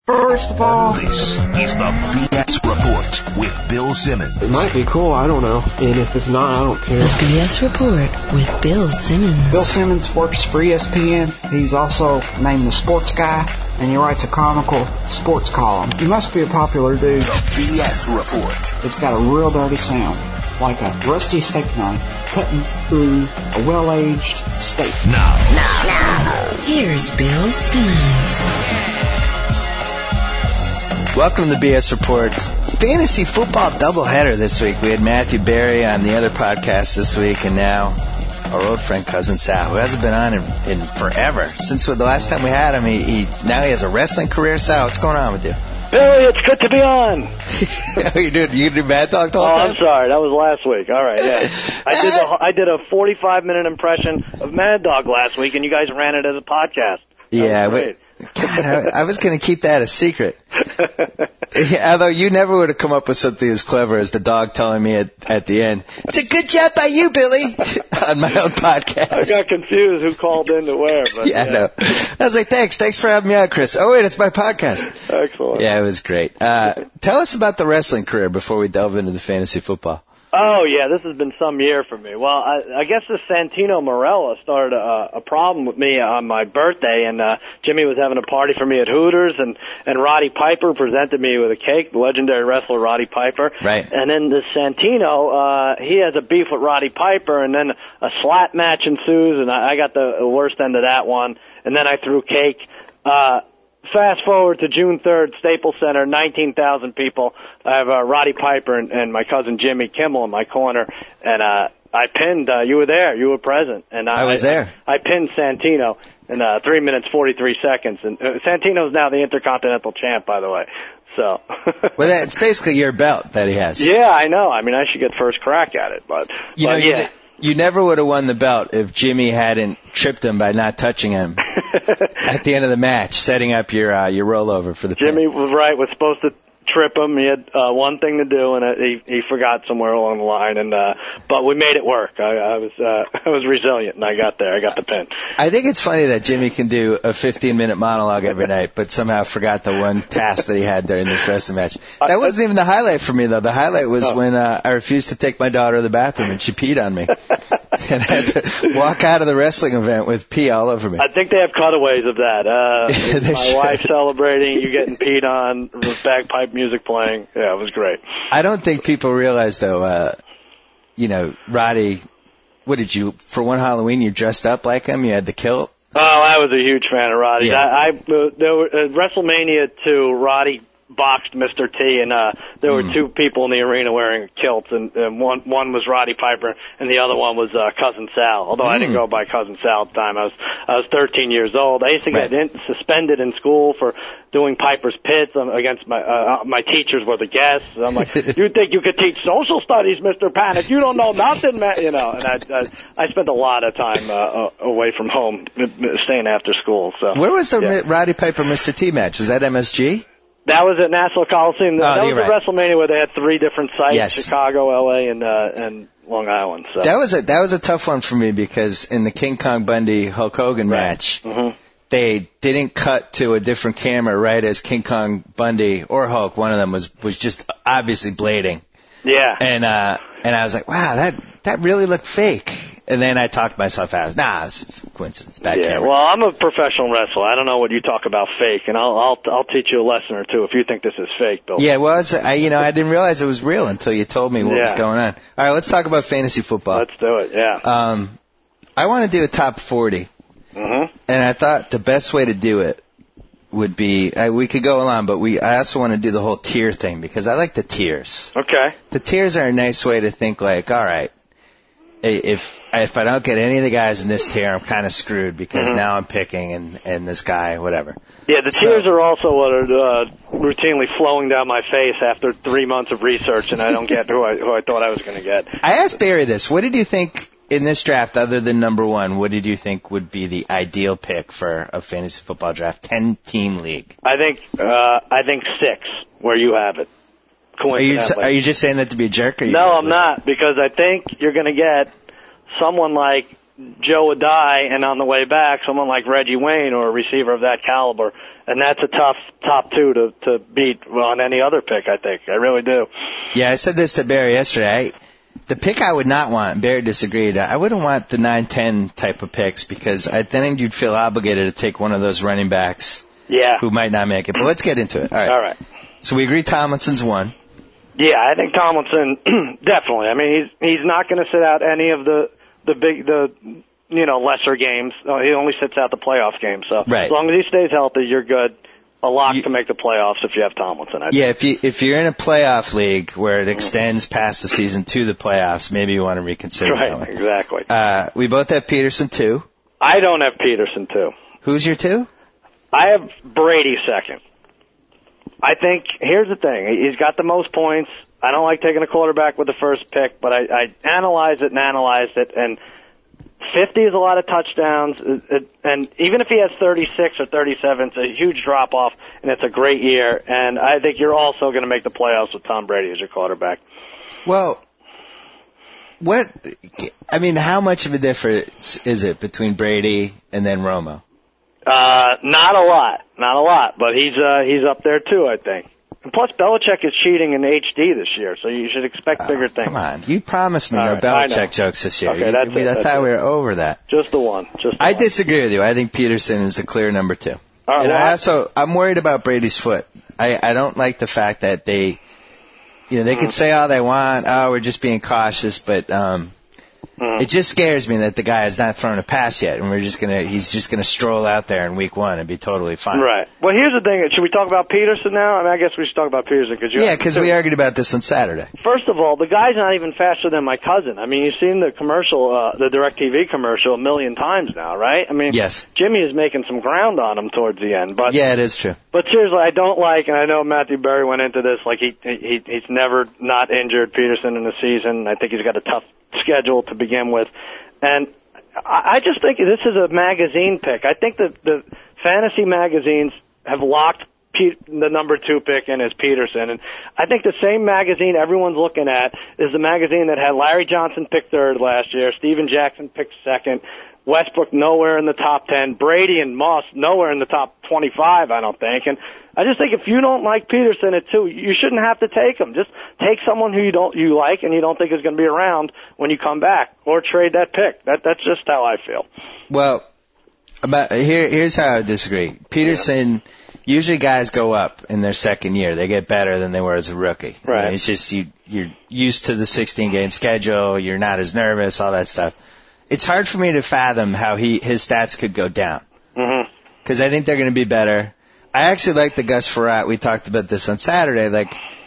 First of all, this is the BS Report with Bill Simmons. It might be cool, I don't know. And if it's not, I don't care. The BS Report with Bill Simmons. Bill Simmons works for ESPN. He's also named the Sports Guy, and he writes a comical sports column. He must be a popular dude. The BS Report. It's got a real dirty sound, like a rusty steak knife cutting through a well-aged steak. Now. Here's Bill Simmons. Welcome to the BS Report. Fantasy football doubleheader this week. We had Matthew Berry on the other podcast this week, and now our old friend Cousin Sal, who hasn't been on in forever. Since the last time we had him, he has a wrestling career. Sal, what's going on with you? Billy, it's good to be on. You do Mad Dog the whole time? I'm sorry. That was last week. All right, yeah. I did a 45-minute impression of Mad Dog last week, and you guys ran it as a podcast. Yeah, but God, I was going to keep that a secret. Although you never would have come up with something as clever as the dog telling me at the end, "It's a good job by you, Billy," on my own podcast. I got confused who called in to where. But yeah, I know. I was like, thanks for having me on, Chris. Oh, wait, it's my podcast. Excellent. Yeah, it was great. Tell us about the wrestling career before we delve into the fantasy football. Oh, yeah, this has been some year for me. Well, I guess the Santino Marella started a problem with me on my birthday, and Jimmy was having a party for me at Hooters, and Roddy Piper presented me with a cake, the legendary wrestler Roddy Piper. Right. And then the Santino, he has a beef with Roddy Piper, and then a slap match ensues, and I got the worst end of that one, and then I threw cake. Fast forward to June 3rd, Staples Center, 19,000 people. I have Roddy Piper and my cousin Jimmy Kimmel in my corner, and I pinned. You were there. You were present, and I was there. I pinned Santino in 3 minutes 43 seconds, and Santino's now the Intercontinental Champ, by the way. So. Well, it's basically your belt that he has. Yeah, I know. I mean, I should get first crack at it, but yeah. You never would have won the belt if Jimmy hadn't tripped him by not touching him at the end of the match, setting up your rollover for the pin. Jimmy was right. Was supposed to trip him. He had one thing to do, and he forgot somewhere along the line. And but we made it work. I was resilient, and I got there. I got the pin. I think it's funny that Jimmy can do a 15-minute monologue every night, but somehow forgot the one task that he had during this wrestling match. That wasn't even the highlight for me, though. The highlight was when I refused to take my daughter to the bathroom, and she peed on me. And I had to walk out of the wrestling event with pee all over me. I think they have cutaways of that. My wife celebrating, you getting peed on, bagpipe music playing. Yeah, it was great. I don't think people realize, though, Roddy, what did you, for one Halloween, you dressed up like him? You had the kilt? Oh, I was a huge fan of Roddy. Yeah. There were, WrestleMania 2, Roddy boxed Mr. T, and there were two people in the arena wearing kilts, and one was Roddy Piper, and the other one was Cousin Sal. Although I didn't go by Cousin Sal at the time. I was 13 years old. I used to get suspended in school for doing Piper's Pits against my teachers were the guests. I'm like, you think you could teach social studies, Mr. Panic? You don't know nothing, man. And I spent a lot of time away from home, staying after school. So where was the Roddy Piper Mr. T match? Was that MSG? That was at Nassau Coliseum. That was the WrestleMania where they had 3 different sites: Chicago, L.A., and Long Island. So. That was a tough one for me because in the King Kong Bundy Hulk Hogan match, they didn't cut to a different camera right as King Kong Bundy or Hulk. One of them was just obviously blading. Yeah. And I was like, wow, that really looked fake. And then I talked myself out. Nah, it's a coincidence. Bad camera. Well, I'm a professional wrestler. I don't know what you talk about fake, and I'll teach you a lesson or two if you think this is fake, Bill. Yeah, well, I didn't realize it was real until you told me what was going on. All right, let's talk about fantasy football. Let's do it. Yeah. I want to do a top 40. And I thought the best way to do it would be we could go along, but I also want to do the whole tier thing because I like the tiers. Okay. The tiers are a nice way to think like, all right, if I don't get any of the guys in this tier, I'm kind of screwed because now I'm picking and this guy, whatever. Yeah, the tiers are also what are routinely flowing down my face after 3 months of research, and I don't get who I thought I was going to get. I asked Barry this. What did you think in this draft, other than number 1, what did you think would be the ideal pick for a fantasy football draft, 10-team league? I think 6, where you have it. Are you just saying that to be a jerk? Or no, I'm not, because I think you're going to get someone like Joe Adai, and on the way back, someone like Reggie Wayne or a receiver of that caliber. And that's a tough top two to beat on any other pick, I think. I really do. Yeah, I said this to Barry yesterday. The pick I would not want, Barry disagreed, I wouldn't want the 9-10 type of picks because I think you'd feel obligated to take one of those running backs who might not make it. But let's get into it. All right. So we agree Tomlinson's one. Yeah, I think Tomlinson, definitely. I mean, he's not going to sit out any of the lesser games. He only sits out the playoff games. So as long as he stays healthy, you're good. A lock to make the playoffs if you have Tomlinson. If you're in a playoff league where it extends past the season to the playoffs, maybe you want to reconsider that one. Right, exactly. We both have Peterson 2. I don't have Peterson 2. Who's your 2? I have Brady second. I think, here's the thing, he's got the most points. I don't like taking a quarterback with the first pick, but I analyzed it, and 50 is a lot of touchdowns, and even if he has 36 or 37, it's a huge drop-off, and it's a great year, and I think you're also going to make the playoffs with Tom Brady as your quarterback. Well, how much of a difference is it between Brady and then Romo? Not a lot, but he's up there too, I think. And plus, Belichick is cheating in HD this year, so you should expect bigger things. Come on. You promised me no Belichick jokes this year. Okay, I thought we were over that. Just the one. I disagree with you. I think Peterson is the clear number 2. All right, and I'm worried about Brady's foot. I don't like the fact that they could say all they want, we're just being cautious, but it just scares me that the guy has not thrown a pass yet, and he's just gonna stroll out there in week 1 and be totally fine. Right. Well, here's the thing. Should we talk about Peterson now? I guess we should talk about Peterson because we argued about this on Saturday. First of all, the guy's not even faster than my cousin. I mean, you've seen the commercial, the DirecTV commercial, a million times now, right? I mean, yes. Jimmy is making some ground on him towards the end, but yeah, it is true. But seriously, I don't like, and I know Matthew Berry went into this like he's never not injured Peterson in the season. I think he's got a tough schedule to begin with. And I just think this is a magazine pick. I think that the fantasy magazines have locked the number 2 pick in as Peterson. And I think the same magazine everyone's looking at is the magazine that had Larry Johnson pick 3rd last year, Steven Jackson picked 2nd, Westbrook nowhere in the top 10, Brady and Moss nowhere in the top 25, I don't think. And I just think if you don't like Peterson at 2, you shouldn't have to take him. Just take someone who you like and you don't think is going to be around when you come back, or trade that pick. That's just how I feel. Well, here's how I disagree. Peterson, usually guys go up in their second year. They get better than they were as a rookie. Right. It's just you're used to the 16-game schedule. You're not as nervous, all that stuff. It's hard for me to fathom how his stats could go down. Because I think they're going to be better. I actually like the Gus Frerotte. We talked about this on Saturday.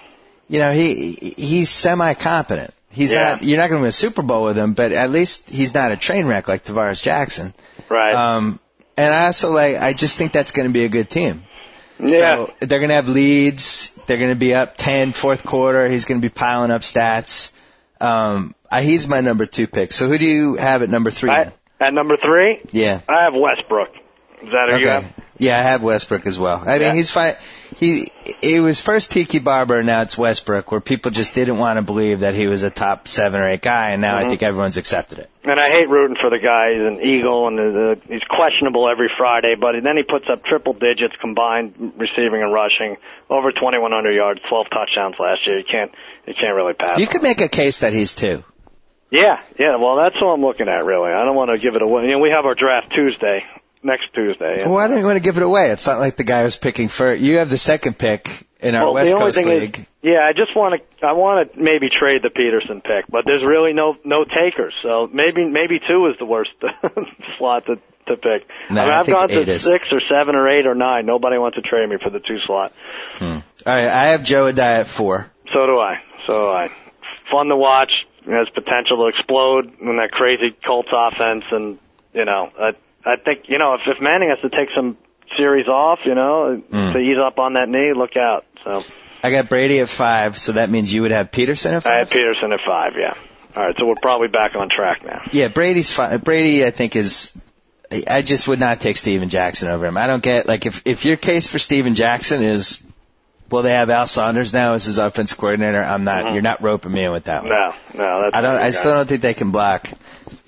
He's semi-competent. You're not going to win a Super Bowl with him, but at least he's not a train wreck like Tavares Jackson. Right. And I also I just think that's going to be a good team. Yeah. So they're going to have leads. They're going to be up 10 fourth quarter. He's going to be piling up stats. He's my number 2 pick. So who do you have at number 3? At number 3? Yeah. I have Westbrook. Is that who you have? Yeah, I have Westbrook as well. I mean, he's fine. It was first Tiki Barber, now it's Westbrook, where people just didn't want to believe that he was a top 7 or 8 guy, and now I think everyone's accepted it. And I hate rooting for the guy. He's an Eagle, and he's questionable every Friday, but then he puts up triple digits combined receiving and rushing, over 2,100 yards, 12 touchdowns last year. You can't really pass. You could make a case that he's 2. Yeah. Well, that's what I'm looking at, really. I don't want to give it away. We have our draft next Tuesday. Well, why don't you want to give it away? It's not like the guy was picking first. You have the second pick in our West Coast League. I want to maybe trade the Peterson pick, but there's really no takers. So maybe 2 is the worst slot to pick. No, I've gone to 6 or 7 or 8 or 9. Nobody wants to trade me for the 2 slot. All right, I have Joe Adai at 4. So do I. Fun to watch. It has potential to explode in that crazy Colts offense, and I think, if Manning has to take some series off, to ease up on that knee, look out. So I got Brady at 5, so that means you would have Peterson at 5? I have Peterson at 5, yeah. All right, so we're probably back on track now. Yeah, Brady's fine. Brady, I think, I just would not take Steven Jackson over him. I don't get, if your case for Steven Jackson is, well, they have Al Saunders now as his offensive coordinator, you're not roping me in with that one. No, that's I still don't think they can block.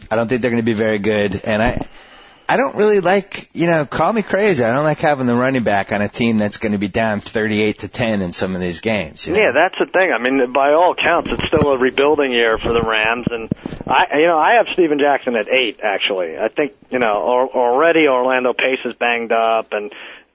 I don't think they're going to be very good. And I don't really like, call me crazy. I don't like having the running back on a team that's going to be down 38-10 in some of these games. Yeah, that's the thing. I mean, by all accounts, it's still a rebuilding year for the Rams, and I have Steven Jackson at 8. Actually, I think already Orlando Pace is banged up, and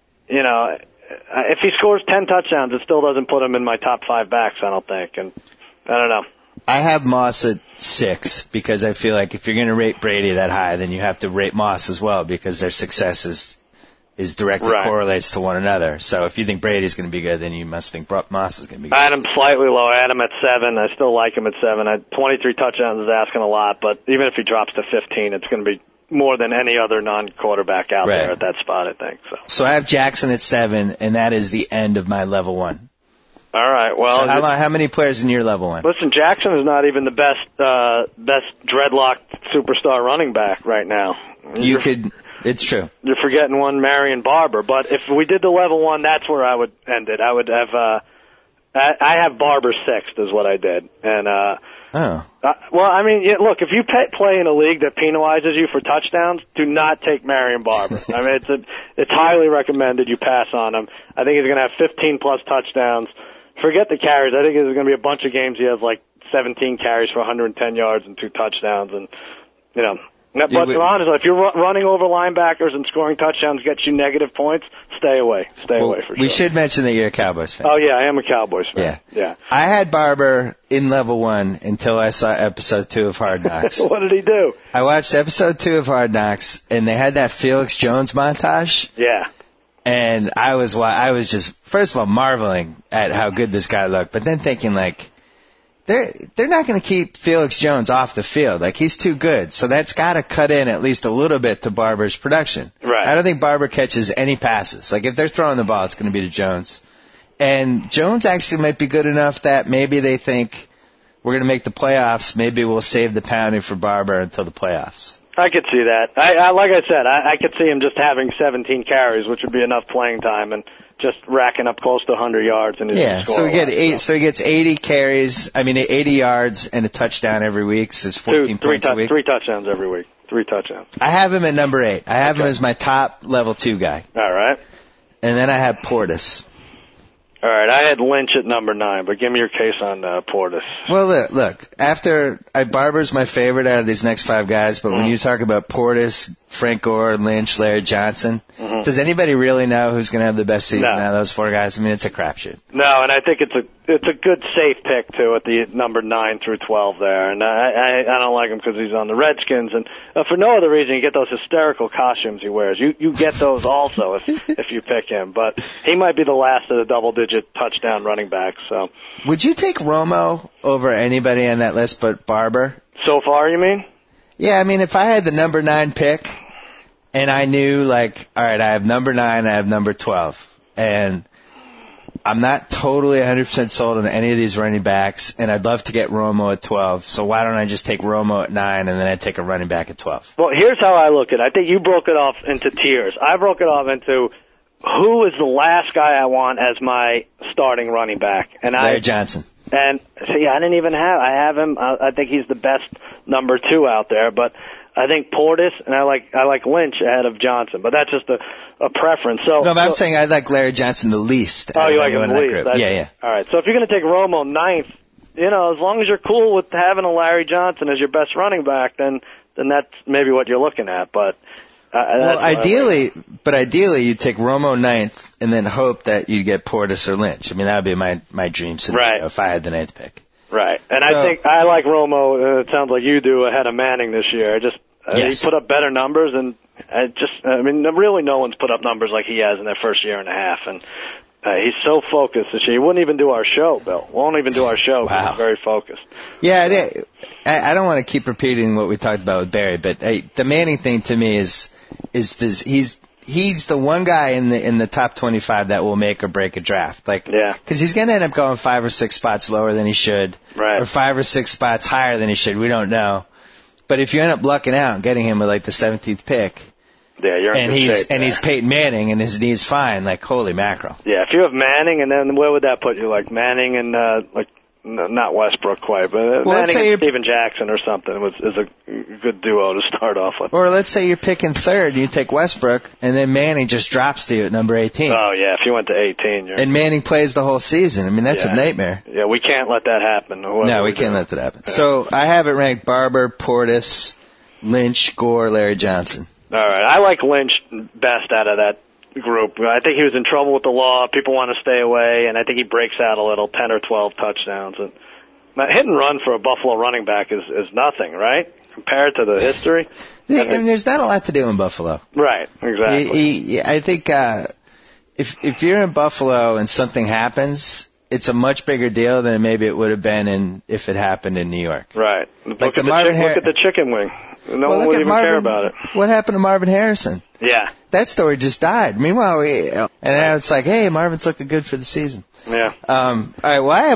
if he scores 10 touchdowns, it still doesn't put him in my top 5 backs. I don't think, and I don't know. I have Moss at 6 because I feel like if you're going to rate Brady that high, then you have to rate Moss as well because their success is directly correlates to one another. So if you think Brady's going to be good, then you must think Moss is going to be good. I had him slightly low. I had him at 7. I still like him at 7. 23 touchdowns is asking a lot, but even if he drops to 15, it's going to be more than any other non-quarterback out there at that spot, I think. So I have Jackson at 7, and that is the end of my level 1. All right. Well, so how many players in your level 1? Listen, Jackson is not even the best dreadlocked superstar running back right now. It's true. You're forgetting one, Marion Barber. But if we did the level 1, that's where I would end it. I would have. I have Barber 6th is what I did, and. Well, I mean, look, if you play in a league that penalizes you for touchdowns, do not take Marion Barber. I mean, it's highly recommended you pass on him. I think he's going to have 15-plus touchdowns. Forget the carries. I think there's going to be a bunch of games he has like 17 carries for 110 yards and 2 touchdowns. And, but honestly, if you're running over linebackers and scoring touchdowns gets you negative points, stay away. Stay away for sure. We should mention that you're a Cowboys fan. Oh, yeah, I am a Cowboys fan. Yeah. I had Barber in level 1 until I saw episode 2 of Hard Knocks. What did he do? I watched episode 2 of Hard Knocks, and they had that Felix Jones montage. Yeah. And I was just, first of all, marveling at how good this guy looked, but then thinking, like, they're not going to keep Felix Jones off the field. Like, he's too good. So that's got to cut in at least a little bit to Barber's production. Right. I don't think Barber catches any passes. Like, if they're throwing the ball, it's going to be to Jones. And Jones actually might be good enough that maybe they think we're going to make the playoffs. Maybe we'll save the pounding for Barber until the playoffs. I could see that. Like I said, I could see him just having 17 carries, which would be enough playing time, and just racking up close to 100 yards. In his so he gets 80 carries, 80 yards and a touchdown every week, so it's 14 points a week. 3 touchdowns every week. 3 touchdowns. I have him at number 8. I have him as my top level 2 guy. All right. And then I have Portis. All right, I had Lynch at number 9, but give me your case on Portis. Well, look, Barber's my favorite out of these next 5 guys, but when you talk about Portis, Frank Gore, Lynch, Larry Johnson, does anybody really know who's going to have the best season out of those 4 guys? I mean, it's a crapshoot. No, and I think it's a good safe pick too at the number 9 through 12 there, and I don't like him because he's on the Redskins, and for no other reason, you get those hysterical costumes he wears. You get those also if you pick him, but he might be the last of the double-digit touchdown running backs. So, would you take Romo over anybody on that list but Barber? So far, you mean? Yeah, I mean, if I had the number 9 pick, and I knew, like, all right, I have number 9, I have number 12, and I'm not totally 100% sold on any of these running backs, and I'd love to get Romo at 12, so why don't I just take Romo at 9, and then I take a running back at 12? Well, here's how I look at it. I think you broke it off into tiers. I broke it off into who is the last guy I want as my starting running back. And Larry Johnson. And see, I have him. I think he's the best number 2 out there, but I think Portis, and I like Lynch ahead of Johnson, but that's just a preference. So no, but I'm saying I like Larry Johnson the least. Oh, you like him the least? Yeah. All right. So if you're going to take Romo 9th, as long as you're cool with having a Larry Johnson as your best running back, then that's maybe what you're looking at. But ideally you take Romo 9th and then hope that you get Portis or Lynch. I mean, that would be my dream scenario if I had the 9th pick. Right, and I think I like Romo. It sounds like you do ahead of Manning this year. He put up better numbers, and really no one's put up numbers like he has in their first year and a half. And he's so focused this year. He wouldn't even do our show, Bill. Won't even do our show. Wow. He's very focused. Yeah, I don't want to keep repeating what we talked about with Barry, but the Manning thing to me is this. He's the one guy in the top 25 that will make or break a draft. Because he's going to end up going 5 or 6 spots lower than he should, or 5 or 6 spots higher than he should. We don't know. But if you end up lucking out and getting him with the 17th pick, you're he's Peyton Manning and his knee's fine, holy mackerel. Yeah, if you have Manning, and then where would that put you? Like Manning and not Westbrook quite, but Manning and Steven Jackson or something is a good duo to start off with. Or let's say you're picking third, and you take Westbrook, and then Manning just drops to you at number 18. Oh, yeah, if you went to 18. And Manning plays the whole season. I mean, that's a nightmare. Yeah, we can't let that happen. No, we can't let that happen. Yeah. So I have it ranked Barber, Portis, Lynch, Gore, Larry Johnson. All right. I like Lynch best out of that group. I think he was in trouble with the law. People want to stay away, and I think he breaks out a little, 10 or 12 touchdowns. And hit and run for a Buffalo running back is nothing, right? Compared to the history. And there's not a lot to do in Buffalo. Right, exactly. I think if you're in Buffalo and something happens, it's a much bigger deal than maybe it would have been if it happened in New York. Right. Look at the chicken wing. No one would even care about it. What happened to Marvin Harrison? Yeah. That story just died. Meanwhile, now it's like, hey, Marvin's looking good for the season. Yeah. All right, well, I have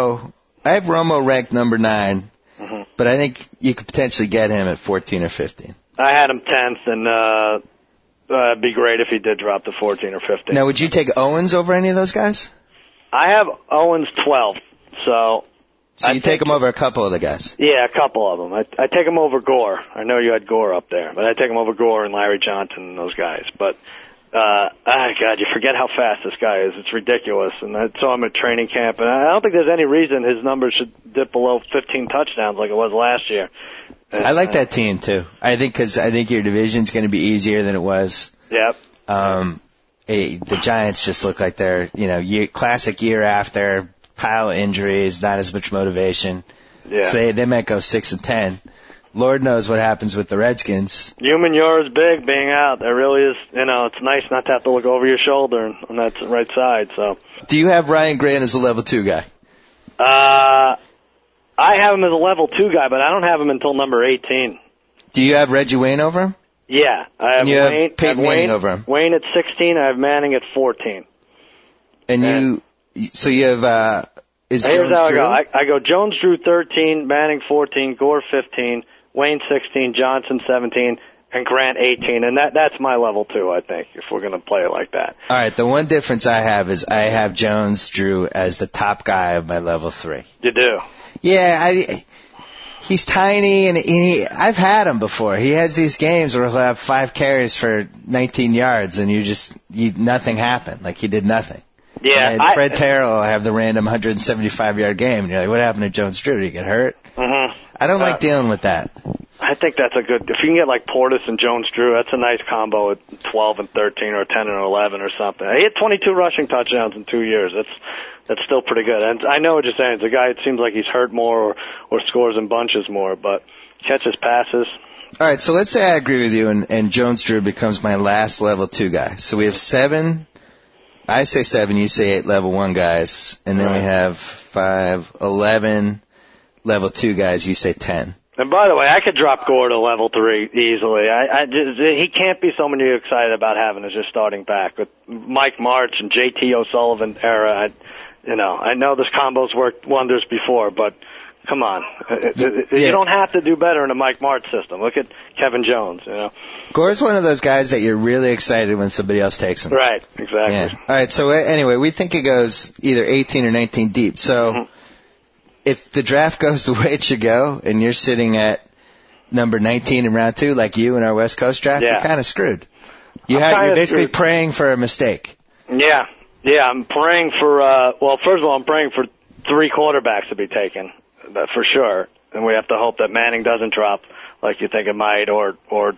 Romo ranked number 9, but I think you could potentially get him at 14 or 15. I had him 10th, and it'd be great if he did drop to 14 or 15. Now, would you take Owens over any of those guys? I have Owens 12th, so you take him over a couple of the guys? Yeah, a couple of them. I take him over Gore. I know you had Gore up there, but I take him over Gore and Larry Johnson and those guys. But, God, you forget how fast this guy is. It's ridiculous. And I saw him at training camp, and I don't think there's any reason his numbers should dip below 15 touchdowns like it was last year. And, I like that team, too. I think your division's going to be easier than it was. Yep. The Giants just look like they're, classic year after, pile of injuries, not as much motivation. Yeah. So they might go 6-10. Lord knows what happens with the Redskins. Human is big being out. There really is, it's nice not to have to look over your shoulder on that right side, so. Do you have Ryan Grant as a level 2 guy? I have him as a level 2 guy, but I don't have him until number 18. Do you have Reggie Wayne over him? Yeah. I have Wayne, Peyton Manning over him. Wayne at 16, I have Manning at 14. So you have, is here's Jones how Drew? I go Jones Drew 13, Manning 14, Gore 15, Wayne 16, Johnson 17, and Grant 18. And that's my level 2, I think, if we're going to play it like that. All right. The one difference I have is I have Jones Drew as the top guy of my level 3. You do? Yeah, he's tiny, and I've had him before. He has these games where he'll have 5 carries for 19 yards, and nothing happened. Like, he did nothing. Yeah. And Fred Terrell will have the random 175-yard game, and you're like, what happened to Jones Drew? Did he get hurt? Mm-hmm. I don't like dealing with that. I think that's a good, if you can get like Portis and Jones Drew, that's a nice combo at 12 and 13 or 10 and 11 or something. He had 22 rushing touchdowns in 2 years. That's still pretty good. And I know what you're saying. It's a guy, it seems like he's hurt more or scores in bunches more, but catches passes. All right, so let's say I agree with you and Jones Drew becomes my last level 2 guy. So we have 7, I say 7, you say 8 level 1 guys, and then we have 5, 11 level 2 guys, you say 10. And by the way, I could drop Gore to level 3 easily. He can't be someone you're excited about having as your starting back. With Mike Martz and J.T. O'Sullivan era, I know this combo's worked wonders before, but come on. You don't have to do better in a Mike Martz system. Look at Kevin Jones, Gore's one of those guys that you're really excited when somebody else takes him. Right, exactly. Yeah. All right, so anyway, we think it goes either 18 or 19 deep. So if the draft goes the way it should go and you're sitting at number 19 in round 2 like you in our West Coast draft, you're kind of screwed. You're basically praying for a mistake. Yeah, I'm praying for, first of all, I'm praying for 3 quarterbacks to be taken, for sure. And we have to hope that Manning doesn't drop like you think it might, or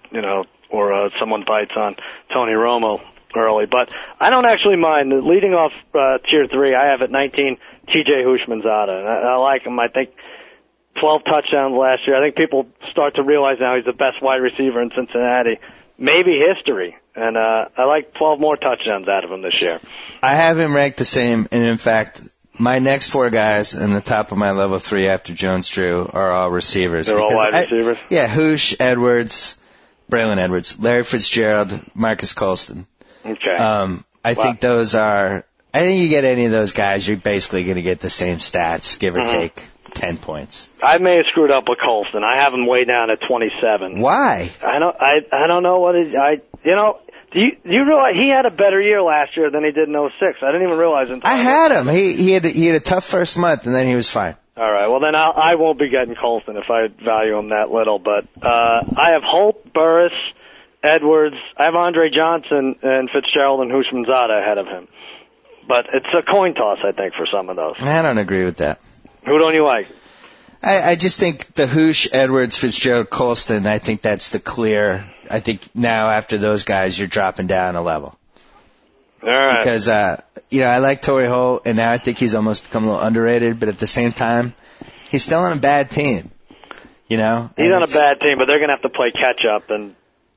someone bites on Tony Romo early. But I don't actually mind. Leading off tier 3, I have at 19 T.J. Houshmandzadeh. And I like him. I think 12 touchdowns last year. I think people start to realize now he's the best wide receiver in Cincinnati. Maybe history. And I like 12 more touchdowns out of him this year. I have him ranked the same, and in fact, my next 4 guys in the top of my level 3 after Jones Drew are all receivers. They're all wide receivers? Yeah, Hoosh, Edwards, Braylon Edwards, Larry Fitzgerald, Marcus Colston. Okay. I think you get any of those guys, you're basically going to get the same stats, give or take 10 points. I may have screwed up with Colston. I have him way down at 27. Why? I don't know what do you realize he had a better year last year than he did in 06? I didn't even realize until I had him. He had a tough first month, and then he was fine. All right. Well, then I won't be getting Colston if I value him that little. But I have Holt, Burris, Edwards. I have Andre Johnson and Fitzgerald and Houshmandzadeh ahead of him. But it's a coin toss, I think, for some of those. I don't agree with that. Who don't you like? I just think the Hoosh, Edwards, Fitzgerald, Colston, I think that's the clear. I think now after those guys, you're dropping down a level. All right. Because, I like Torrey Holt, and now I think he's almost become a little underrated, but at the same time, he's still on a bad team. He's on a bad team, but they're going to have to play catch up. And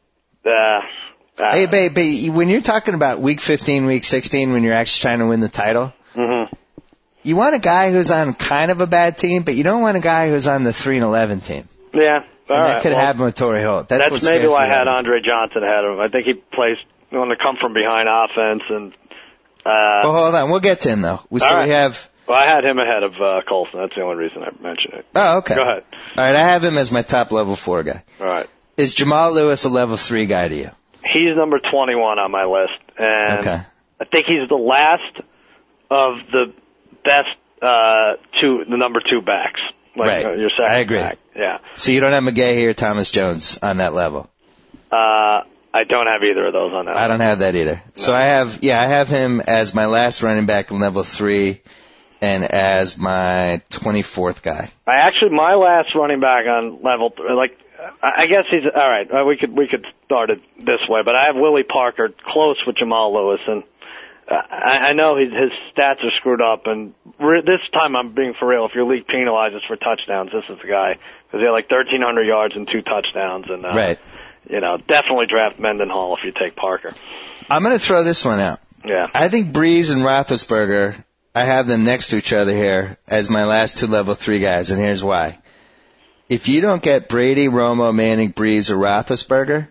Hey, baby, when you're talking about week 15, week 16, when you're actually trying to win the title, you want a guy who's on kind of a bad team, but you don't want a guy who's on the 3-11 team. Yeah. That could happen with Torrey Holt. That's maybe why I had Andre Johnson ahead of him. I think he plays on the come from behind offense. And well, hold on. We'll get to him, though. Well, I had him ahead of Colston. That's the only reason I mentioned it. Oh, okay. Go ahead. All right, I have him as my top level 4 guy. All right. Is Jamal Lewis a level 3 guy to you? He's number 21 on my list. And okay. I think he's the last of the best the number 2 backs. Right. Your second I agree. back. Yeah. So you don't have McGahee or Thomas Jones on that level? I don't have either of those on that. I don't have that either. No. So I have him as my last running back in level 3 and as my 24th guy. My last running back on level 3, I guess he's, all right, we could start it this way, but I have Willie Parker close with Jamal Lewis, and I know his stats are screwed up, and this time I'm being for real. If your league penalizes for touchdowns, this is the guy, because he had 1,300 yards and 2 touchdowns, and right. Definitely draft Mendenhall if you take Parker. I'm going to throw this one out. Yeah. I think Breeze and Roethlisberger, I have them next to each other here as my last 2 level 3 guys, and here's why. If you don't get Brady, Romo, Manning, Breeze, or Roethlisberger,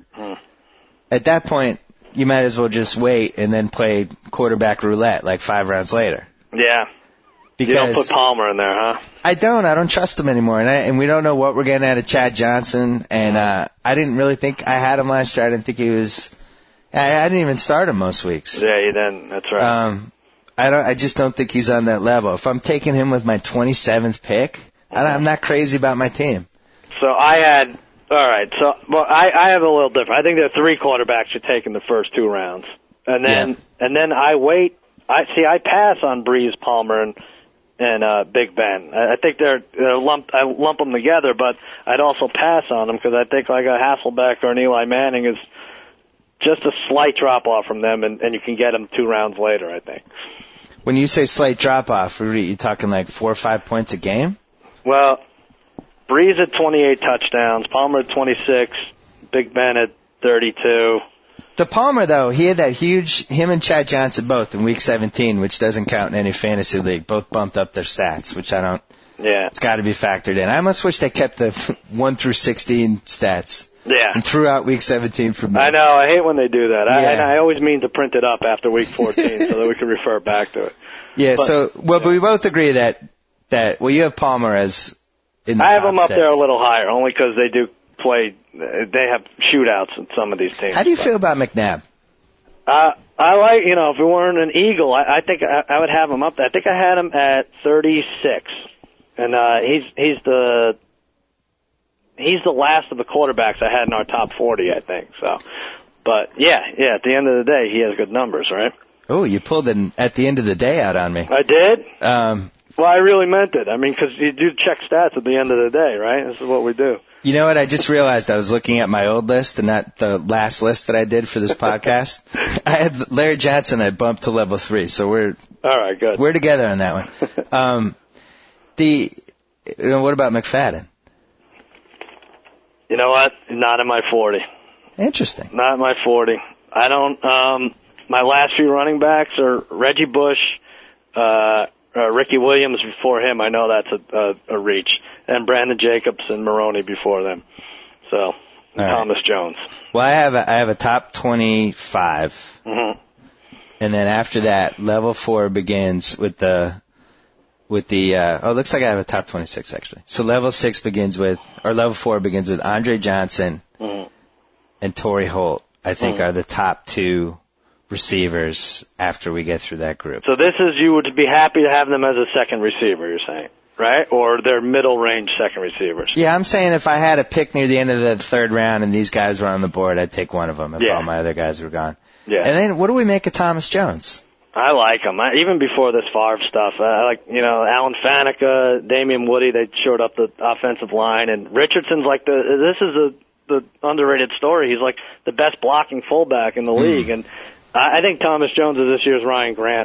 at that point, you might as well just wait and then play quarterback roulette 5 rounds later. Yeah. Because you don't put Palmer in there, huh? I don't trust him anymore, and we don't know what we're getting out of Chad Johnson, and I didn't really think I had him last year. I didn't think he was. I didn't even start him most weeks. Yeah, you didn't. That's right. I just don't think he's on that level. If I'm taking him with my 27th pick, I'm not crazy about my team. So I had. All right. So I have a little different. I think there are 3 quarterbacks you take in the first 2 rounds, and then I wait. I pass on Breeze, Palmer, and Big Ben. I think they're lumped. I lump them together, but I'd also pass on them because I think a Hasselbeck or an Eli Manning is just a slight drop off from them, and you can get them 2 rounds later. I think. When you say slight drop off, are you talking 4 or 5 points a game? Well, Breeze at 28 touchdowns, Palmer at 26, Big Ben at 32. The Palmer, though, he had that huge, him and Chad Johnson both in Week 17, which doesn't count in any fantasy league, both bumped up their stats, which I don't, it's got to be factored in. I almost wish they kept the 1 through 16 stats. Yeah. And threw out Week 17 from there. I know, I hate when they do that. I always mean to print it up after Week 14 so that we can refer back to it. Yeah, but we both agree that you have Palmer as in the I have top them up 6. there a little higher, only because they do play, they have shootouts in some of these teams. How do you feel about McNabb? I like, if we weren't an Eagle, I think I would have him up there. I think I had him at 36. And he's the last of the quarterbacks I had in our top 40, I think. So, but yeah, at the end of the day, he has good numbers, right? Oh, you pulled an at the end of the day out on me. I did? Well, I really meant it. I mean, because you do check stats at the end of the day, right? This is what we do. You know what? I just realized I was looking at my old list and not the last list that I did for this podcast. I had Larry Johnson. I bumped to level 3, so we're all right. Good. We're together on that one. What about McFadden? You know what? Not in my 40. Interesting. Not in my 40. I don't. My last few running backs are Reggie Bush, Ricky Williams before him. I know that's a reach. And Brandon Jacobs and Maroney before them. So, Thomas Jones. Well, I have a top 25. Mm-hmm. And then after that, level 4 begins with it looks like I have a top 26 actually. So level 4 begins with Andre Johnson and Torrey Holt, I think are the top 2 receivers after we get through that group. So this is, you would be happy to have them as a second receiver, you're saying? right? Or they're middle-range second receivers. Yeah, I'm saying if I had a pick near the end of the third round and these guys were on the board, I'd take one of them if all my other guys were gone. Yeah. And then what do we make of Thomas Jones? I like him. Even before this Favre stuff, I like, Alan Faneca, Damian Woody, they showed up the offensive line, and Richardson's like this is the underrated story. He's like the best blocking fullback in the league, and I think Thomas Jones is this year's Ryan Grant.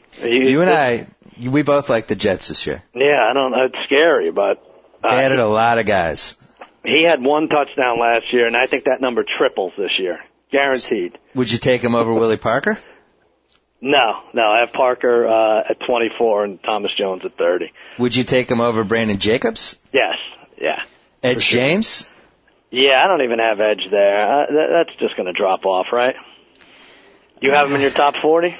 We both like the Jets this year. Yeah, it's scary, but they added a lot of guys. He had 1 touchdown last year, and I think that number triples this year. Guaranteed. Would you take him over Willie Parker? No, I have Parker at 24 and Thomas Jones at 30. Would you take him over Brandon Jacobs? Yes, yeah. Edge James? Yeah, I don't even have Edge there. That's just going to drop off, right? You have him in your top 40?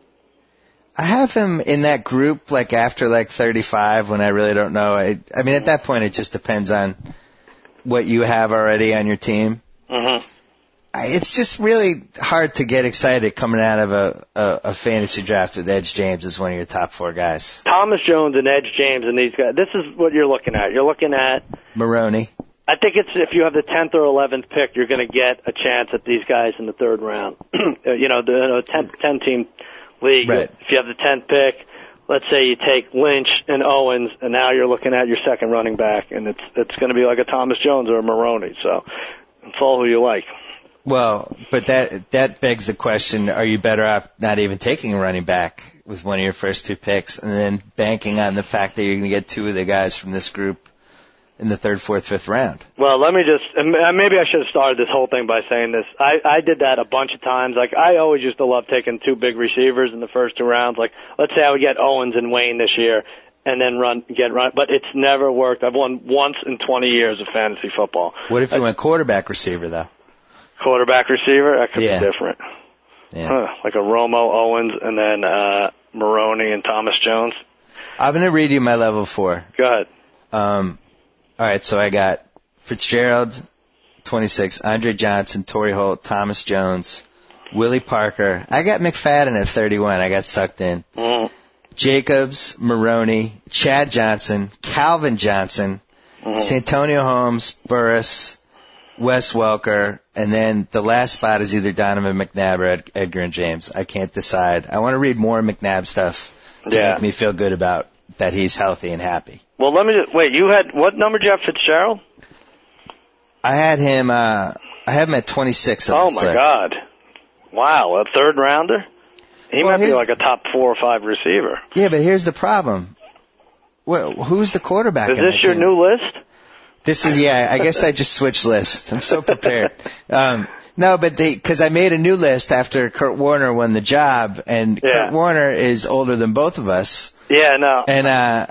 I have him in that group, like after like 35, when I really don't know. I mean, at that point, it just depends on what you have already on your team. Mm-hmm. It's just really hard to get excited coming out of a fantasy draft with Edge James as one of your top 4 guys. Thomas Jones and Edge James and these guys, this is what you're looking at. You're looking at Maroney. I think it's if you have the 10th or 11th pick, you're going to get a chance at these guys in the third round. The 10-team league. Right. If you have the 10th pick, let's say you take Lynch and Owens, and now you're looking at your second running back, and it's going to be like a Thomas Jones or a Maroney. So it's all who you like. Well, but that begs the question, are you better off not even taking a running back with one of your first 2 picks and then banking on the fact that you're going to get 2 of the guys from this group in the 3rd, 4th, 5th round? Well, let me just, maybe I should have started this whole thing by saying this. I did that a bunch of times. Like, I always used to love taking 2 big receivers in the first 2 rounds. Like, let's say I would get Owens and Wayne this year and then run, but it's never worked. I've won once in 20 years of fantasy football. What if you went quarterback receiver, though? Quarterback receiver? That could be different. Yeah. Like a Romo, Owens, and then Maroney and Thomas Jones. I'm going to read you my level 4. Go ahead. All right, so I got Fitzgerald, 26, Andre Johnson, Torrey Holt, Thomas Jones, Willie Parker. I got McFadden at 31. I got sucked in. Mm. Jacobs, Maroney, Chad Johnson, Calvin Johnson, Santonio Holmes, Burris, Wes Welker, and then the last spot is either Donovan McNabb or Edgar and James. I can't decide. I want to read more McNabb stuff to make me feel good about that he's healthy and happy. Well, let me just, wait, what number did you have Fitzgerald? I had him at 26 on this list. Oh my God. Wow, a 3rd rounder? He might be like a top 4 or 5 receiver. Yeah, but here's the problem. Well, who's the quarterback? Is this your new list? This is, I guess I just switched lists. I'm so prepared. No, but because I made a new list after Kurt Warner won the job, and Kurt Warner is older than both of us. Yeah, no. And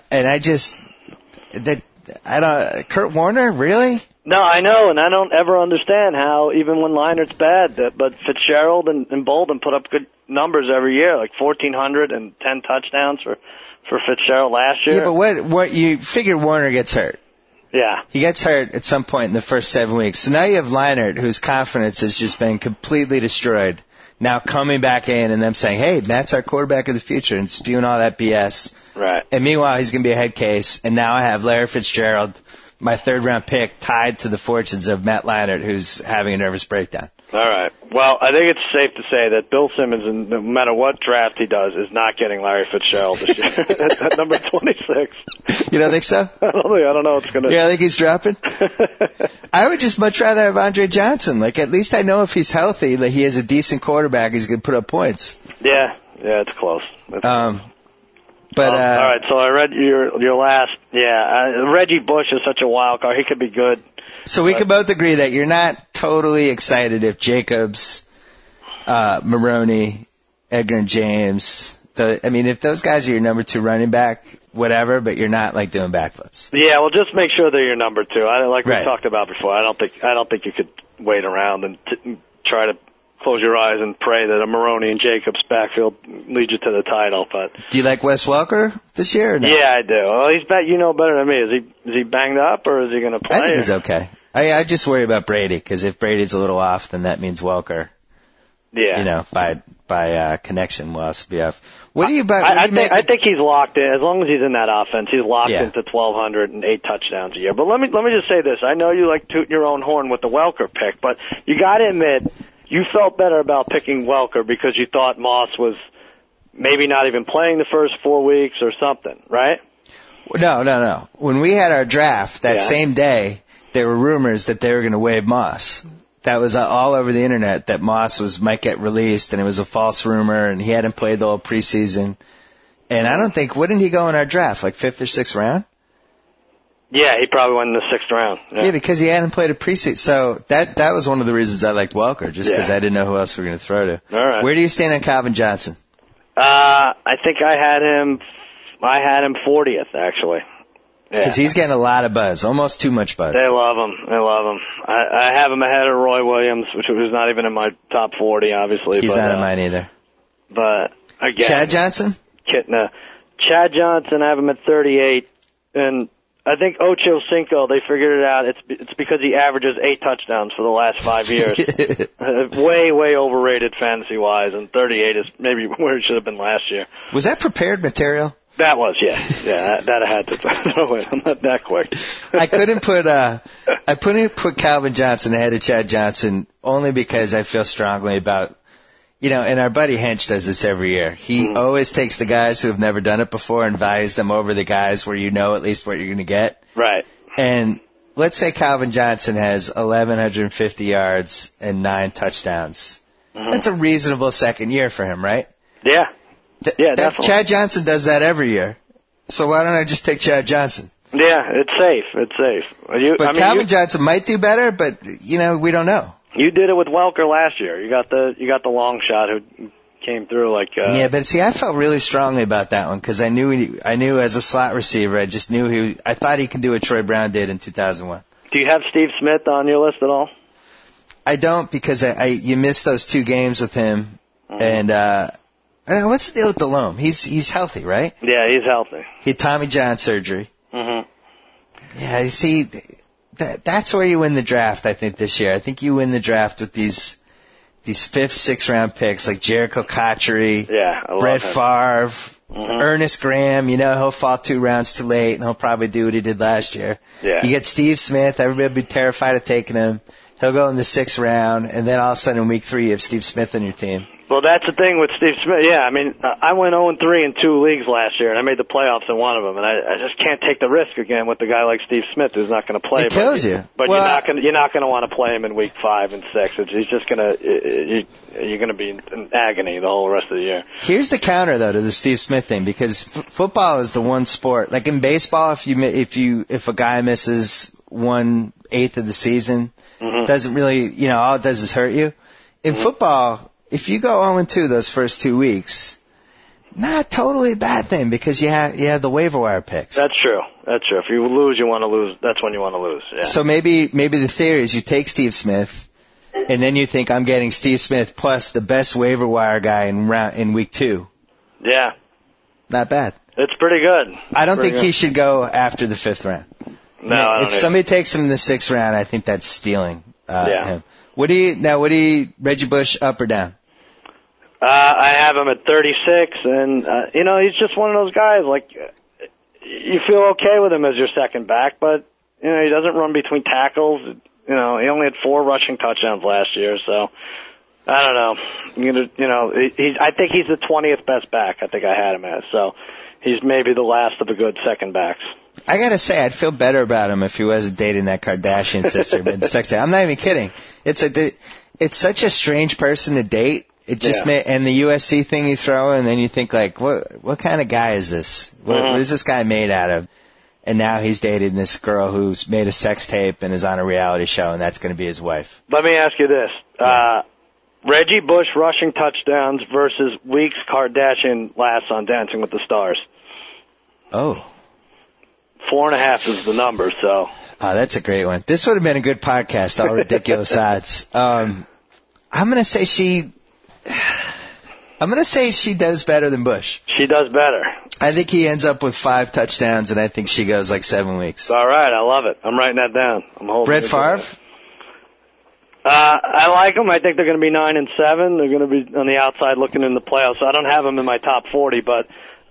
Kurt Warner, really? No, I know, and I don't ever understand how, even when Leinert's bad, but Fitzgerald and Bolden put up good numbers every year, like 1,400 and 10 touchdowns for Fitzgerald last year. Yeah, but what you figure Warner gets hurt. Yeah. He gets hurt at some point in the first 7 weeks. So now you have Leinart, whose confidence has just been completely destroyed, now coming back in and them saying, hey, Matt's our quarterback of the future, and spewing all that BS. Right. And meanwhile, he's going to be a head case. And now I have Larry Fitzgerald, my 3rd round pick, tied to the fortunes of Matt Leinart, who's having a nervous breakdown. All right. Well, I think it's safe to say that Bill Simmons, no matter what draft he does, is not getting Larry Fitzgerald this year at number 26. You don't think so? I don't know what's going to... Yeah, I think he's dropping. I would just much rather have Andre Johnson. Like, at least I know if he's healthy, that he has a decent quarterback, he's going to put up points. Yeah, it's close. But all right, so I read your last. Yeah, Reggie Bush is such a wild card. He could be good. So we can both agree that you're not totally excited if Jacobs, Maroney, Edgar and James. If those guys are your number 2 running back, whatever, but you're not like doing backflips. Yeah, well, just make sure they're your number 2. We talked about before. I don't think you could wait around and try to close your eyes and pray that a Maroney and Jacobs backfield leads you to the title. But do you like Wes Welker this year or no? Yeah, I do. Well, he's you know better than me. Is he banged up or is he going to play? I think he's okay. I just worry about Brady, because if Brady's a little off, then that means Welker Yeah. By connection will also be off. What do you about? I think he's locked in. As long as he's in that offense, he's locked into 1,200 and 8 touchdowns a year. But let me just say this. I know you like tooting your own horn with the Welker pick, but you got to admit you felt better about picking Welker because you thought Moss was maybe not even playing the first 4 weeks or something, right? No. When we had our draft that same day, there were rumors that they were going to waive Moss. That was all over the internet that Moss might get released, and it was a false rumor, and he hadn't played the whole preseason. And I don't think, wouldn't he go in our draft, like 5th or 6th round? Yeah, he probably went in the 6th round. Yeah, because he hadn't played a preseason. So that was one of the reasons I liked Welker, just because I didn't know who else we were going to throw to. All right. Where do you stand on Calvin Johnson? I think I had him 40th, actually. Because he's getting a lot of buzz, almost too much buzz. They love him. I have him ahead of Roy Williams, which was not even in my top 40, obviously. He's not in mine either. But again, Chad Johnson? Chad Johnson, I have him at 38, and I think Ocho Cinco, they figured it out. It's because he averages 8 touchdowns for the last 5 years. Way overrated fantasy-wise, and 38 is maybe where it should have been last year. Was that prepared material? That was, yeah. That I had to throw in. I'm not that quick. I couldn't put Calvin Johnson ahead of Chad Johnson only because I feel strongly about, and our buddy Hench does this every year. He always takes the guys who have never done it before and values them over the guys where you know at least what you're going to get. Right. And let's say Calvin Johnson has 1,150 yards and 9 touchdowns. Mm-hmm. That's a reasonable second year for him, right? Yeah. Definitely. Chad Johnson does that every year. So why don't I just take Chad Johnson? Yeah, it's safe. Calvin Johnson might do better, but we don't know. You did it with Welker last year. You got the long shot who came through like. Yeah, but see, I felt really strongly about that one because I knew as a slot receiver, I just knew I thought he could do what Troy Brown did in 2001. Do you have Steve Smith on your list at all? I don't because you missed those 2 games with him, and. What's the deal with Delhomme? He's healthy, right? Yeah, he's healthy. He had Tommy John surgery. Mm-hmm. Yeah, you see, that's where you win the draft, I think, this year. I think you win the draft with these 5th, 6th round picks like Jericho Cotchery, Brett Favre, Ernest Graham. He'll fall 2 rounds too late, and he'll probably do what he did last year. Yeah. You get Steve Smith. Everybody would be terrified of taking him. He'll go in the 6th round, and then all of a sudden in week 3 you have Steve Smith on your team. Well, that's the thing with Steve Smith. Yeah, I mean, I went 0-3 in 2 leagues last year, and I made the playoffs in one of them. And I just can't take the risk again with a guy like Steve Smith who's not going to play. It kills you. But you're not going to want to play him in week 5 and 6. He's just going to you're going to be in agony the whole rest of the year. Here's the counter though to the Steve Smith thing, because football is the one sport. Like in baseball, if a guy misses 1/8 of the season, doesn't really all it does is hurt you. In football. If you go 0-2 those first 2 weeks, not totally a bad thing because you have the waiver wire picks. That's true. If you lose, you want to lose. That's when you want to lose. Yeah. So maybe the theory is you take Steve Smith, and then you think I'm getting Steve Smith plus the best waiver wire guy in week 2. Yeah. Not bad. It's pretty good. I don't think he should go after the 5th round. No, I don't if somebody takes him in the 6th round, I think that's stealing him. What do you Reggie Bush up or down? I have him at 36, and he's just one of those guys. Like you feel okay with him as your second back, but he doesn't run between tackles. He only had 4 rushing touchdowns last year, so I don't know. I think he's the 20th best back. I think I had him as, so he's maybe the last of the good second backs. I gotta say, I'd feel better about him if he wasn't dating that Kardashian sister mid-sex. I'm not even kidding. It's such a strange person to date. It just and the USC thing you throw, and then you think like, what kind of guy is this? What is this guy made out of? And now he's dating this girl who's made a sex tape and is on a reality show, and that's going to be his wife. Let me ask you this: Reggie Bush rushing touchdowns versus Weeks Kardashian last on Dancing with the Stars. Oh. 4.5 is the number. So. Oh, that's a great one. This would have been a good podcast. All ridiculous odds. I'm gonna say she does better than Bush. She does better. I think he ends up with 5 touchdowns, and I think she goes like 7 weeks. All right, I love it. I'm writing that down. I'm holding Brett Favre? I like them. I think they're going to be 9-7. They're going to be on the outside looking in the playoffs. I don't have them in my top 40, but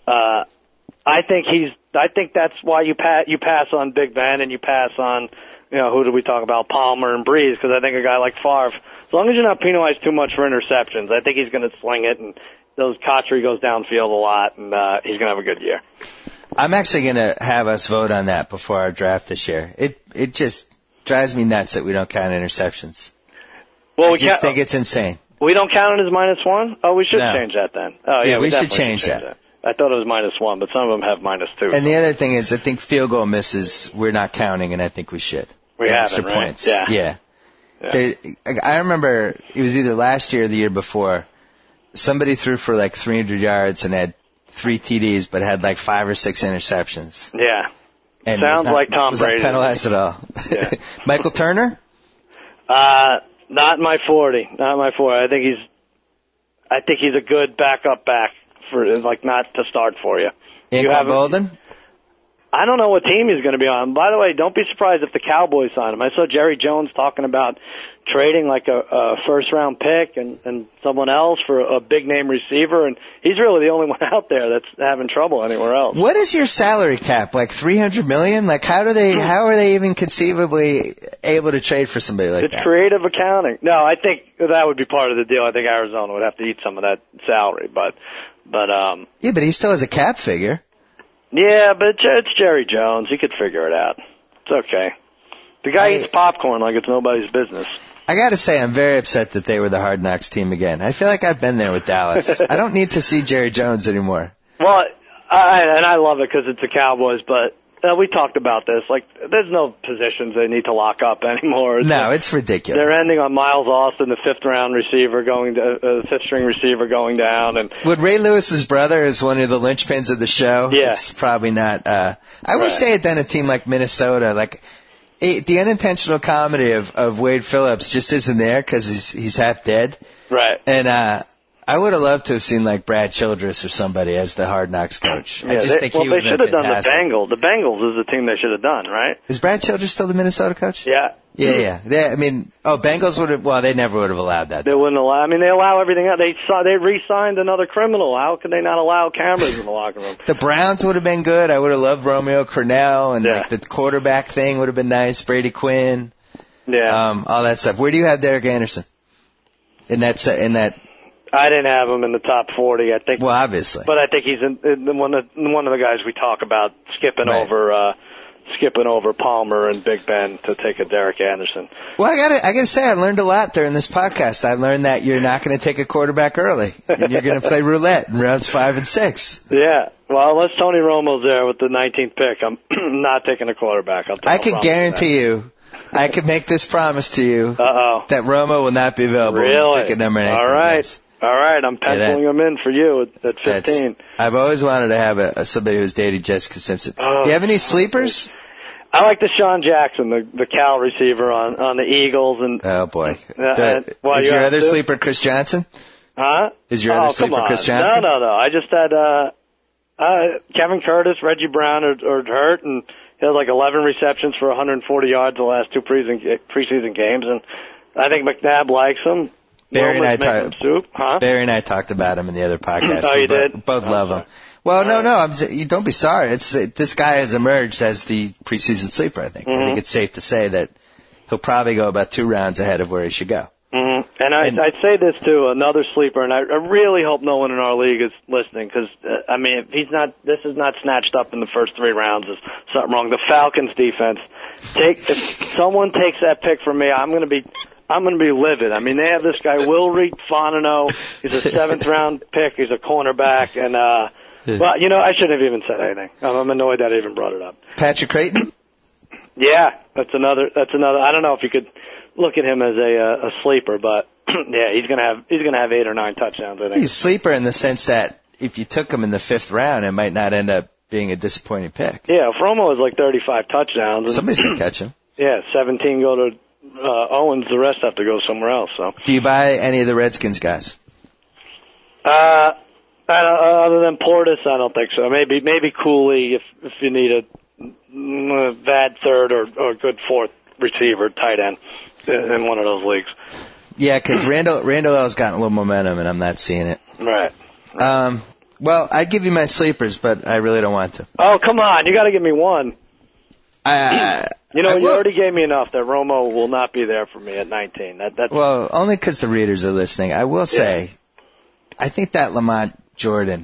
I think that's why you pass on Big Ben and you pass on, who do we talk about? Palmer and Breeze, because I think a guy like Favre, as long as you're not penalized too much for interceptions, I think he's going to sling it, and those Kotchery goes downfield a lot, and he's going to have a good year. I'm actually going to have us vote on that before our draft this year. It just drives me nuts that we don't count interceptions. Well, I just think it's insane. We don't count it as -1? Oh, we should change that then. Oh, yeah, we should definitely change that. I thought it was -1, but some of them have -2. And the other thing is, I think field goal misses we're not counting, and I think we should. We have extra right? points. Yeah. I remember it was either last year or the year before. Somebody threw for like 300 yards and had 3 TDs, but had like 5 or 6 interceptions. Yeah. And sounds like Tom was Brady. Not penalized at all. Yeah. Michael Turner? Not my 40. Not my 40. I think he's a good backup back for not to start for you. Anquan Bolden? I don't know what team he's going to be on. By the way, don't be surprised if the Cowboys sign him. I saw Jerry Jones talking about trading like a first-round pick and someone else for a big-name receiver, and he's really the only one out there that's having trouble anywhere else. What is your salary cap? Like $300 million? Like how are they even conceivably able to trade for somebody like that? It's creative accounting. No, I think that would be part of the deal. I think Arizona would have to eat some of that salary, but yeah, but he still has a cap figure. Yeah, but it's Jerry Jones. He could figure it out. It's okay. The guy eats popcorn like it's nobody's business. I got to say, I'm very upset that they were the Hard Knocks team again. I feel like I've been there with Dallas. I don't need to see Jerry Jones anymore. Well, I love it because it's the Cowboys, but we talked about this. Like, there's no positions they need to lock up anymore. It's ridiculous. They're ending on Miles Austin, the fifth-string receiver going down. And would Ray Lewis's brother is one of the linchpins of the show? Yeah. It's probably not. I wish they had done a team like Minnesota. Like, the unintentional comedy of Wade Phillips just isn't there because he's half dead. Right. And I would have loved to have seen like Brad Childress or somebody as the Hard Knocks coach. Yeah, I just think he would have been fantastic. They should have done the Bengals. The Bengals is the team they should have done, right? Is Brad Childress still the Minnesota coach? Yeah. Yeah. Bengals would have. Well, they never would have allowed that. They wouldn't allow. I mean, they allow everything else. They re-signed another criminal. How could they not allow cameras in the locker room? The Browns would have been good. I would have loved Romeo Crennel, and like the quarterback thing would have been nice. Brady Quinn. Yeah. All that stuff. Where do you have Derek Anderson? In that. I didn't have him in the top 40. I think. Well, obviously. But I think he's in one of the guys we talk about skipping over Palmer and Big Ben to take a Derek Anderson. Well, I gotta say, I learned a lot during this podcast. I learned that you're not going to take a quarterback early, and you're going to play roulette in rounds 5 and 6. Yeah. Well, unless Tony Romo's there with the 19th pick, I'm not taking a quarterback. I can guarantee you. I can make this promise to you that Romo will not be available. Really? Pick at number 19. All right. Yes. All right, I'm penciling him in for you at 15. I've always wanted to have somebody who's dated Jessica Simpson. Do you have any sleepers? I like Deshaun Jackson, the Cal receiver on the Eagles. And oh boy, is your other sleeper Chris Johnson? Huh? Is your other sleeper Chris Johnson? No. I just had Kevin Curtis, Reggie Brown are hurt, and he had like 11 receptions for 140 yards the last 2 preseason games, and I think McNabb likes him. Barry and I talked about him in the other podcast. Oh, you did? Both love him. Well, no. You don't be sorry. This guy has emerged as the preseason sleeper. I think. I think it's safe to say that he'll probably go about 2 rounds ahead of where he should go. Mm-hmm. And I'd say this too, another sleeper, and I really hope no one in our league is listening because if this is not snatched up in the first 3 rounds, there's something wrong. The Falcons defense. If someone takes that pick from me, I'm going to be livid. I mean, they have this guy, Wilry Fontenot. He's a 7th round pick. He's a cornerback. And, I shouldn't have even said anything. I'm annoyed that I even brought it up. Patrick Creighton? Yeah, that's another, I don't know if you could look at him as a sleeper, but yeah, he's going to have 8 or 9 touchdowns, I think. He's a sleeper in the sense that if you took him in the 5th round, it might not end up being a disappointing pick. Yeah, if Romo has like 35 touchdowns. And, somebody's going to catch him. Yeah, 17 go to Owens, the rest have to go somewhere else. So, do you buy any of the Redskins guys? Other than Portis, I don't think so. Maybe Cooley if you need a bad third or good 4th receiver, tight end. in one of those leagues. Yeah, because Randall L's gotten a little momentum, and I'm not seeing it. Right. Well, I'd give you my sleepers, but I really don't want to. Oh, come on. You got to give me one. You you already gave me enough that Romo will not be there for me at 19. That's Well, only because the readers are listening. I will say, I think that Lamont Jordan,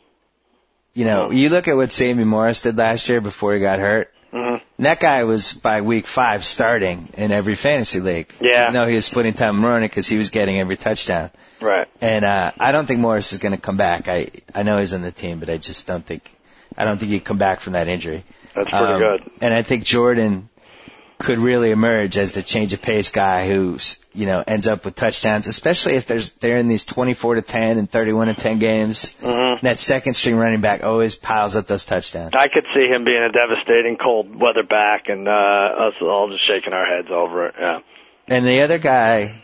you look at what Sammy Morris did last year before he got hurt. Mm-hmm. And that guy was, by week 5, starting in every fantasy league. Yeah. Even though he was splitting time running because he was getting every touchdown. right. And I don't think Morris is going to come back. I know he's on the team, but I just don't think he'd come back from that injury. That's pretty good. And I think Jordan could really emerge as the change of pace guy who's, ends up with touchdowns, especially if they're in these 24-10 and 31-10 games. Mm-hmm. And that second string running back always piles up those touchdowns. I could see him being a devastating cold weather back and us all just shaking our heads over it. Yeah. And the other guy,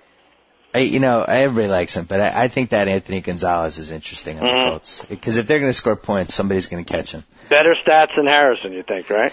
everybody likes him, but I think that Anthony Gonzalez is interesting on the Colts. Because if they're going to score points, somebody's going to catch him. Better stats than Harrison, you think, right?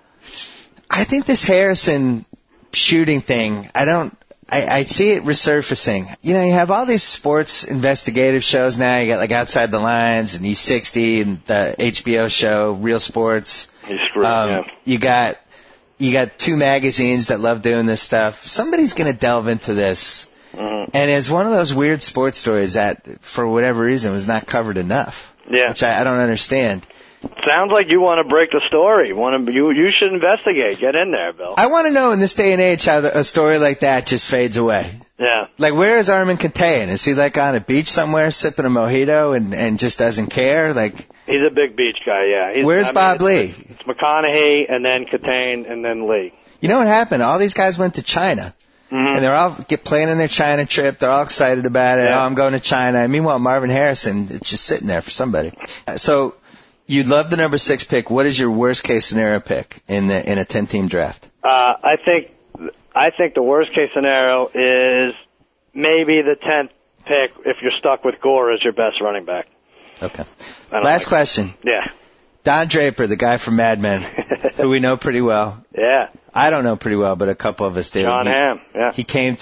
I think this Harrison shooting thing, I see it resurfacing. You have all these sports investigative shows now. You got like Outside the Lines and E60 and the HBO show Real Sports. He's screwed, yeah. You got 2 magazines that love doing this stuff. Somebody's going to delve into this. Mm-hmm. And it's one of those weird sports stories that, for whatever reason, was not covered enough. Yeah. Which I don't understand. Sounds like you want to break the story. You should investigate. Get in there, Bill. I want to know in this day and age how a story like that just fades away. Yeah. Like, where is Armin Katayan? Is he like on a beach somewhere sipping a mojito and just doesn't care? Like, he's a big beach guy. Yeah. Where's Bob Lee? It's McConaughey and then Katayan and then Lee. You know what happened? All these guys went to China. Mm-hmm. And they're all planning their China trip. They're all excited about it. Yeah. Oh, I'm going to China. And meanwhile, Marvin Harrison, it's just sitting there for somebody. So you'd love the number 6 pick. What is your worst case scenario pick in a 10-team draft? I think the worst case scenario is maybe the 10th pick if you're stuck with Gore as your best running back. Okay. Last question. Yeah. Don Draper, the guy from Mad Men, who we know pretty well. Yeah. I don't know pretty well, but a couple of us do. John Hamm, yeah. He came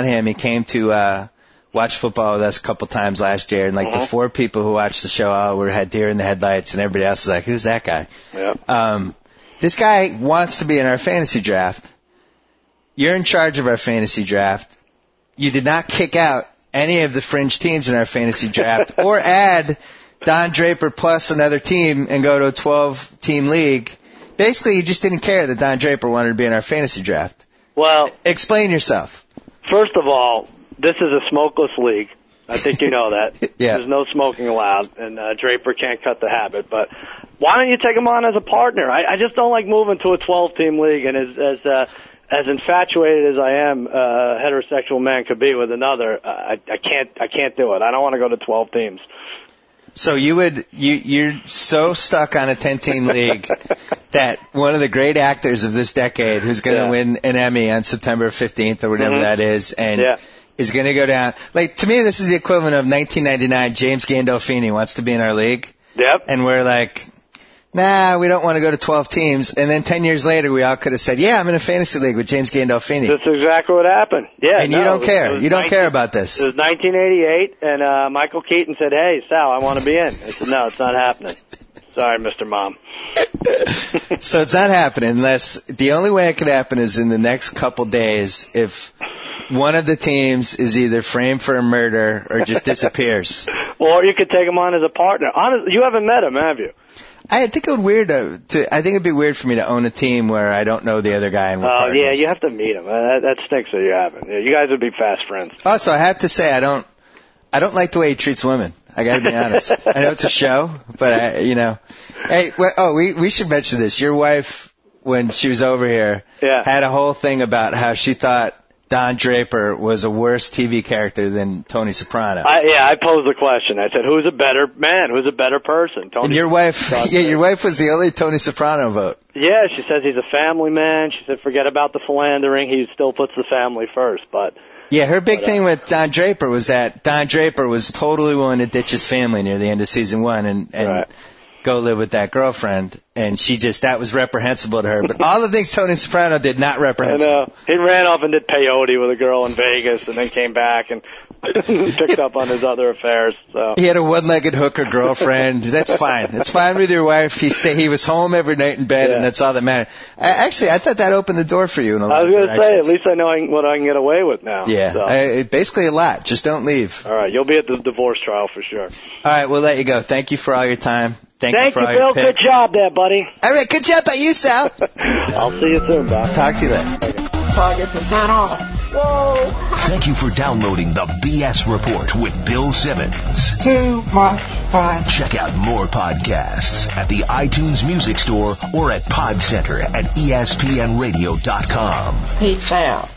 to watch football with us a couple times last year, and the 4 people who watched the show all had deer in the headlights, and everybody else was like, who's that guy? Yeah. This guy wants to be in our fantasy draft. You're in charge of our fantasy draft. You did not kick out any of the fringe teams in our fantasy draft or add Don Draper plus another team and go to a 12-team league. Basically, you just didn't care that Don Draper wanted to be in our fantasy draft. Well, explain yourself. First of all, this is a smokeless league. I think you know that. Yeah. There's no smoking allowed, and Draper can't cut the habit. But why don't you take him on as a partner? I just don't like moving to a 12-team league, and as infatuated as I am, a heterosexual man could be with another, I can't do it. I don't want to go to 12 teams. So you're so stuck on a 10-team league that one of the great actors of this decade, who's going to win an Emmy on September 15th or whatever that is, and is going to go down. Like, to me, this is the equivalent of 1999. James Gandolfini wants to be in our league. Yep. And we're like, nah, we don't want to go to 12 teams. And then 10 years later, we all could have said, yeah, I'm in a fantasy league with James Gandolfini. That's exactly what happened. Yeah. And you don't care. You don't care about this. It was 1988, and Michael Keaton said, hey, Sal, I want to be in. I said, no, it's not happening. Sorry, Mr. Mom. So it's not happening unless the only way it could happen is in the next couple days if one of the teams is either framed for a murder or just disappears. Or you could take him on as a partner. Honestly, you haven't met him, have you? I think it would I think it'd be weird for me to own a team where I don't know the other guy. And oh yeah, you have to meet him. That stinks that you haven't. Yeah, you guys would be fast friends. Also, I have to say I don't like the way he treats women. I got to be honest. I know it's a show, but Hey, we should mention this. Your wife, when she was over here, had a whole thing about how she thought Don Draper was a worse TV character than Tony Soprano. I posed the question. I said, who's a better man? Who's a better person? Tony. And your wife, your wife was the only Tony Soprano vote. Yeah, she says he's a family man. She said, forget about the philandering. He still puts the family first. But yeah, her big thing with Don Draper was that Don Draper was totally willing to ditch his family near the end of season 1, and go live with that girlfriend, and that was reprehensible to her. But all the things Tony Soprano did, not reprehensible. He ran off and did peyote with a girl in Vegas, and then came back and picked up on his other affairs. So he had a one-legged hooker girlfriend. That's fine. It's fine with your wife. He was home every night in bed, and that's all that mattered. Actually, I thought that opened the door for you in a lot of directions. I was going to say, at least I know what I can get away with now. Yeah, so. Basically a lot. Just don't leave. All right, you'll be at the divorce trial for sure. All right, we'll let you go. Thank you for all your time. Thank you, Bill. Good job there, buddy. All right, good job by you, Sal. I'll see you soon, Bob. Talk to you later. So I get % off. Whoa. Thank you for downloading the BS Report with Bill Simmons. Too much fun. Check out more podcasts at the iTunes Music Store or at PodCenter at ESPNRadio.com. Peace out.